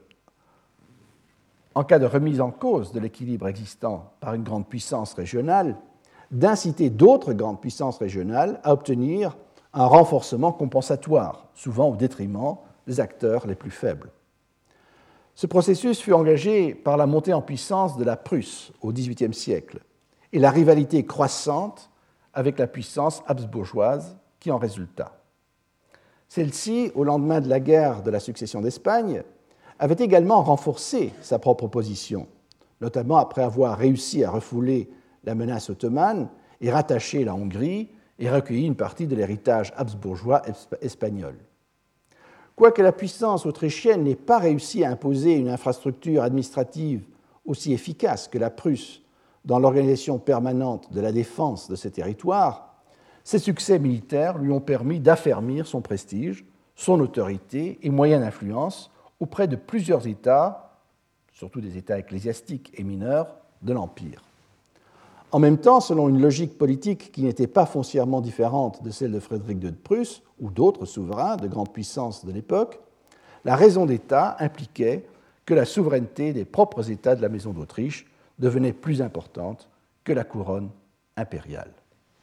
en cas de remise en cause de l'équilibre existant par une grande puissance régionale, d'inciter d'autres grandes puissances régionales à obtenir un renforcement compensatoire, souvent au détriment des acteurs les plus faibles. Ce processus fut engagé par la montée en puissance de la Prusse au dix-huitième siècle et la rivalité croissante avec la puissance habsbourgeoise qui en résulta. Celle-ci, au lendemain de la guerre de la succession d'Espagne, avait également renforcé sa propre position, notamment après avoir réussi à refouler la menace ottomane et rattacher la Hongrie et recueilli une partie de l'héritage habsbourgeois espagnol. Quoique la puissance autrichienne n'ait pas réussi à imposer une infrastructure administrative aussi efficace que la Prusse dans l'organisation permanente de la défense de ses territoires, ses succès militaires lui ont permis d'affermir son prestige, son autorité et moyens d'influence auprès de plusieurs États, surtout des États ecclésiastiques et mineurs, de l'Empire. En même temps, selon une logique politique qui n'était pas foncièrement différente de celle de Frédéric deux de Prusse ou d'autres souverains de grande puissance de l'époque, la raison d'État impliquait que la souveraineté des propres États de la Maison d'Autriche devenait plus importante que la couronne impériale.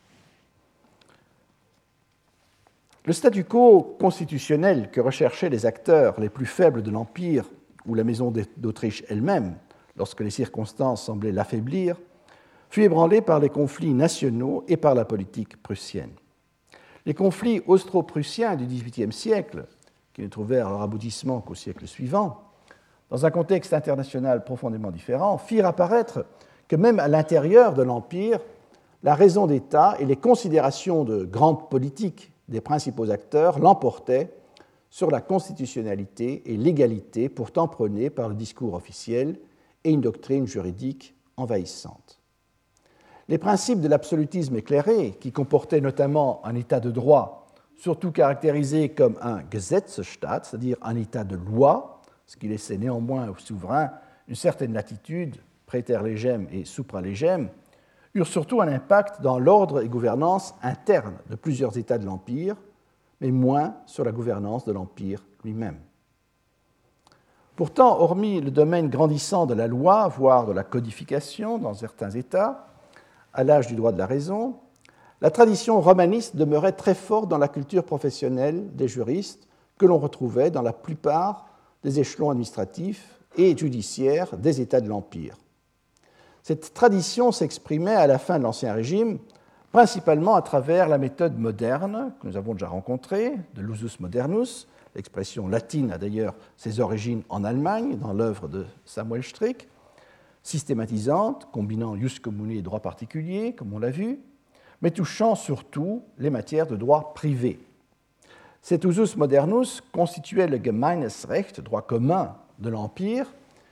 Le statu quo constitutionnel que recherchaient les acteurs les plus faibles de l'Empire ou la Maison d'Autriche elle-même, lorsque les circonstances semblaient l'affaiblir, fut ébranlé par les conflits nationaux et par la politique prussienne. Les conflits austro-prussiens du dix-huitième siècle, qui ne trouvèrent leur aboutissement qu'au siècle suivant, dans un contexte international profondément différent, firent apparaître que même à l'intérieur de l'Empire, la raison d'État et les considérations de grande politique des principaux acteurs l'emportaient sur la constitutionnalité et l'égalité pourtant prônées par le discours officiel et une doctrine juridique envahissante. Les principes de l'absolutisme éclairé, qui comportaient notamment un état de droit, surtout caractérisé comme un Gesetzesstaat, c'est-à-dire un état de loi, ce qui laissait néanmoins au souverain une certaine latitude, praeter legem et supra legem, eurent surtout un impact dans l'ordre et gouvernance interne de plusieurs États de l'Empire, mais moins sur la gouvernance de l'Empire lui-même. Pourtant, hormis le domaine grandissant de la loi, voire de la codification dans certains États, à l'âge du droit de la raison, la tradition romaniste demeurait très forte dans la culture professionnelle des juristes que l'on retrouvait dans la plupart des échelons administratifs et judiciaires des États de l'Empire. Cette tradition s'exprimait à la fin de l'Ancien Régime principalement à travers la méthode moderne que nous avons déjà rencontrée, de l'usus modernus. L'expression latine a d'ailleurs ses origines en Allemagne, dans l'œuvre de Samuel Strick, systématisante, combinant ius commune et droit particulier, comme on l'a vu, mais touchant surtout les matières de droit privé. Cet usus modernus constituait le Gemeinesrecht, droit commun de l'Empire,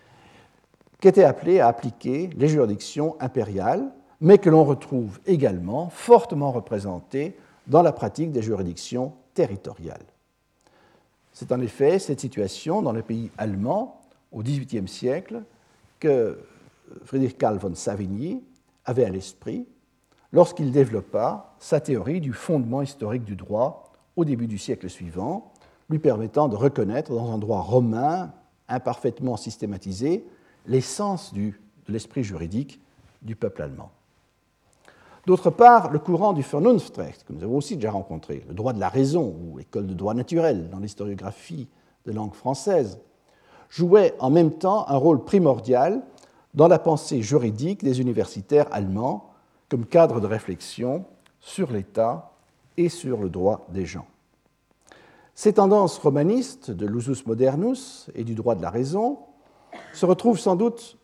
qui était appelé à appliquer les juridictions impériales, mais que l'on retrouve également fortement représenté dans la pratique des juridictions territoriales. C'est en effet cette situation dans le pays allemand, au dix-huitième siècle, que Friedrich Carl von Savigny avait à l'esprit lorsqu'il développa sa théorie du fondement historique du droit au début du siècle suivant, lui permettant de reconnaître dans un droit romain imparfaitement systématisé l'essence du, de l'esprit juridique du peuple allemand. D'autre part, le courant du Vernunftrecht, que nous avons aussi déjà rencontré, le droit de la raison, ou école de droit naturel dans l'historiographie de langue française, jouait en même temps un rôle primordial dans la pensée juridique des universitaires allemands comme cadre de réflexion sur l'État et sur le droit des gens. Ces tendances romanistes de l'usus modernus et du droit de la raison se retrouvent sans doute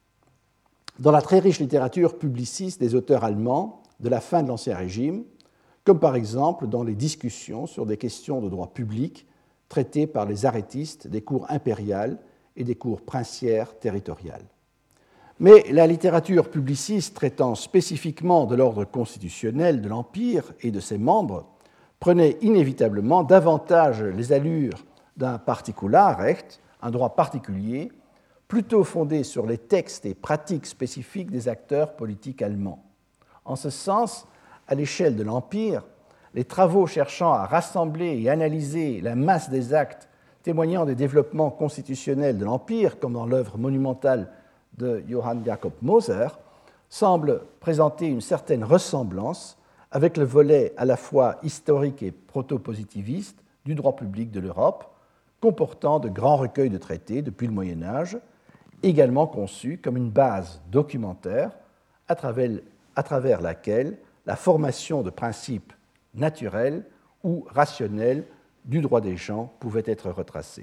dans la très riche littérature publiciste des auteurs allemands de la fin de l'Ancien Régime, comme par exemple dans les discussions sur des questions de droit public traitées par les arrêtistes des cours impériales et des cours princières territoriales. Mais la littérature publiciste traitant spécifiquement de l'ordre constitutionnel de l'Empire et de ses membres prenait inévitablement davantage les allures d'un Partikularrecht, un droit particulier, plutôt fondé sur les textes et pratiques spécifiques des acteurs politiques allemands. En ce sens, à l'échelle de l'Empire, les travaux cherchant à rassembler et analyser la masse des actes témoignant des développements constitutionnels de l'Empire, comme dans l'œuvre monumentale de Johann Jakob Moser, semblent présenter une certaine ressemblance avec le volet à la fois historique et proto-positiviste du droit public de l'Europe, comportant de grands recueils de traités depuis le Moyen Âge, également conçus comme une base documentaire à travers, à travers laquelle la formation de principes naturels ou rationnels du droit des gens pouvait être retracée.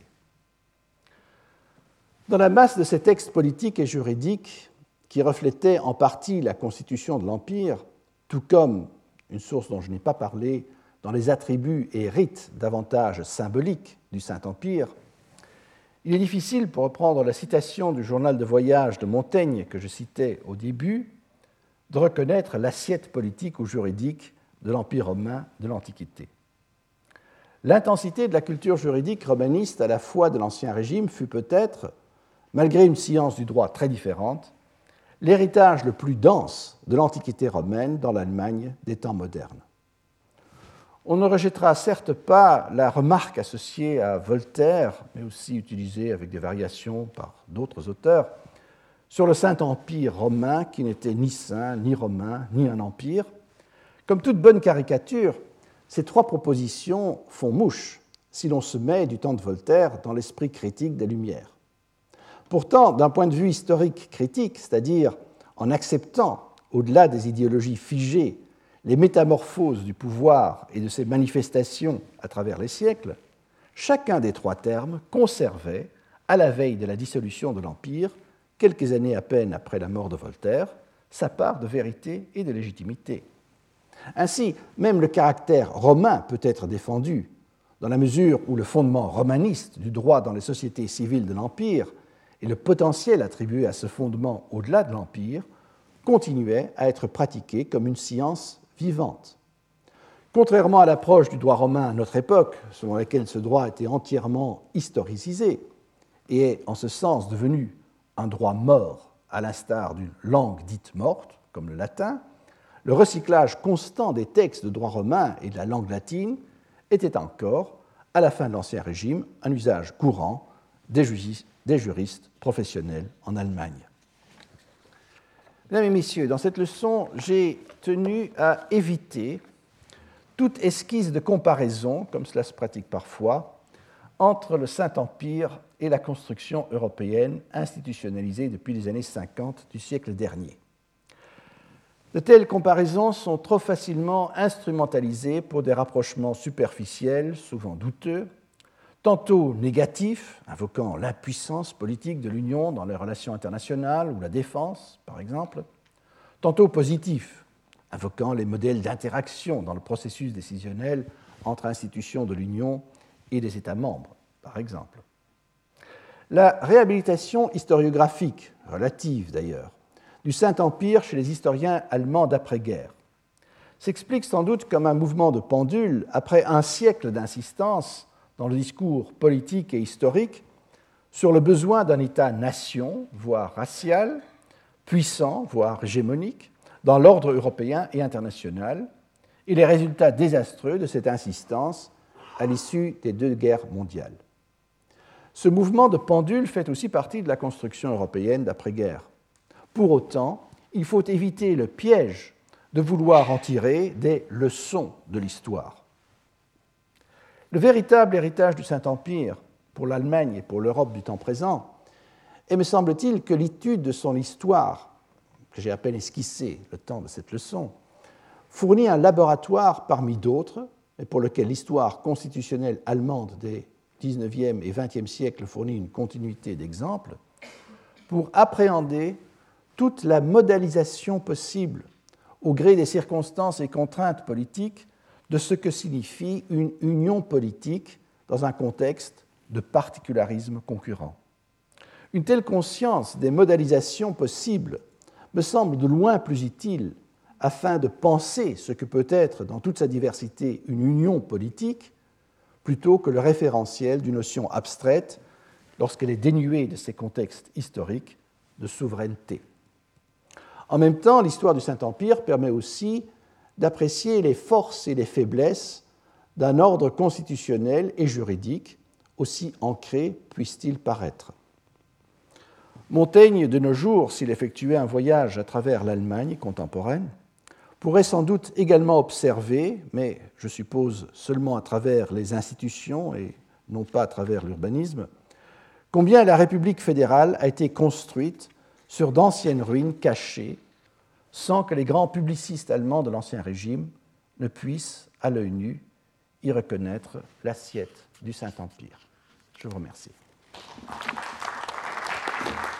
Dans la masse de ces textes politiques et juridiques qui reflétaient en partie la constitution de l'Empire, tout comme une source dont je n'ai pas parlé, dans les attributs et rites davantage symboliques du Saint-Empire, il est difficile, pour reprendre la citation du journal de voyage de Montaigne que je citais au début, de reconnaître l'assiette politique ou juridique de l'Empire romain de l'Antiquité. L'intensité de la culture juridique romaniste à la fois de l'Ancien Régime fut peut-être, malgré une science du droit très différente, l'héritage le plus dense de l'Antiquité romaine dans l'Allemagne des temps modernes. On ne rejettera certes pas la remarque associée à Voltaire, mais aussi utilisée avec des variations par d'autres auteurs, sur le Saint-Empire romain qui n'était ni saint, ni romain, ni un empire. Comme toute bonne caricature, ces trois propositions font mouche si l'on se met du temps de Voltaire dans l'esprit critique des Lumières. Pourtant, d'un point de vue historique critique, c'est-à-dire en acceptant, au-delà des idéologies figées, les métamorphoses du pouvoir et de ses manifestations à travers les siècles, chacun des trois termes conservait, à la veille de la dissolution de l'Empire, quelques années à peine après la mort de Voltaire, sa part de vérité et de légitimité. Ainsi, même le caractère romain peut être défendu, dans la mesure où le fondement romaniste du droit dans les sociétés civiles de l'Empire et le potentiel attribué à ce fondement au-delà de l'Empire continuaient à être pratiqués comme une science vivante. Contrairement à l'approche du droit romain à notre époque, selon laquelle ce droit était entièrement historicisé et est en ce sens devenu un droit mort, à l'instar d'une langue dite morte, comme le latin, le recyclage constant des textes de droit romain et de la langue latine était encore, à la fin de l'Ancien Régime, un usage courant des, juristes, des juristes professionnels en Allemagne. Mesdames et messieurs, dans cette leçon, j'ai tenu à éviter toute esquisse de comparaison, comme cela se pratique parfois, entre le Saint-Empire et la construction européenne institutionnalisée depuis les années cinquante du siècle dernier. De telles comparaisons sont trop facilement instrumentalisées pour des rapprochements superficiels, souvent douteux, tantôt négatifs, invoquant l'impuissance politique de l'Union dans les relations internationales ou la défense, par exemple, tantôt positifs, invoquant les modèles d'interaction dans le processus décisionnel entre institutions de l'Union et des États membres, par exemple. La réhabilitation historiographique, relative d'ailleurs, du Saint-Empire chez les historiens allemands d'après-guerre s'explique sans doute comme un mouvement de pendule après un siècle d'insistance dans le discours politique et historique sur le besoin d'un État-nation, voire racial, puissant, voire hégémonique, dans l'ordre européen et international, et les résultats désastreux de cette insistance à l'issue des deux guerres mondiales. Ce mouvement de pendule fait aussi partie de la construction européenne d'après-guerre. Pour autant, il faut éviter le piège de vouloir en tirer des leçons de l'histoire. Le véritable héritage du Saint-Empire pour l'Allemagne et pour l'Europe du temps présent est, me semble-t-il, que l'étude de son histoire, que j'ai à peine esquissée le temps de cette leçon, fournit un laboratoire parmi d'autres, et pour lequel l'histoire constitutionnelle allemande des dix-neuvième et vingtième siècles fournit une continuité d'exemples, pour appréhender toute la modélisation possible, au gré des circonstances et contraintes politiques, de ce que signifie une union politique dans un contexte de particularisme concurrent. Une telle conscience des modélisations possibles me semble de loin plus utile afin de penser ce que peut être dans toute sa diversité une union politique plutôt que le référentiel d'une notion abstraite lorsqu'elle est dénuée de ses contextes historiques de souveraineté. En même temps, l'histoire du Saint-Empire permet aussi d'apprécier les forces et les faiblesses d'un ordre constitutionnel et juridique, aussi ancré puisse-t-il paraître. Montaigne, de nos jours, s'il effectuait un voyage à travers l'Allemagne contemporaine, pourrait sans doute également observer, mais je suppose seulement à travers les institutions et non pas à travers l'urbanisme, combien la République fédérale a été construite sur d'anciennes ruines cachées, sans que les grands publicistes allemands de l'Ancien Régime ne puissent, à l'œil nu, y reconnaître l'assiette du Saint-Empire. Je vous remercie.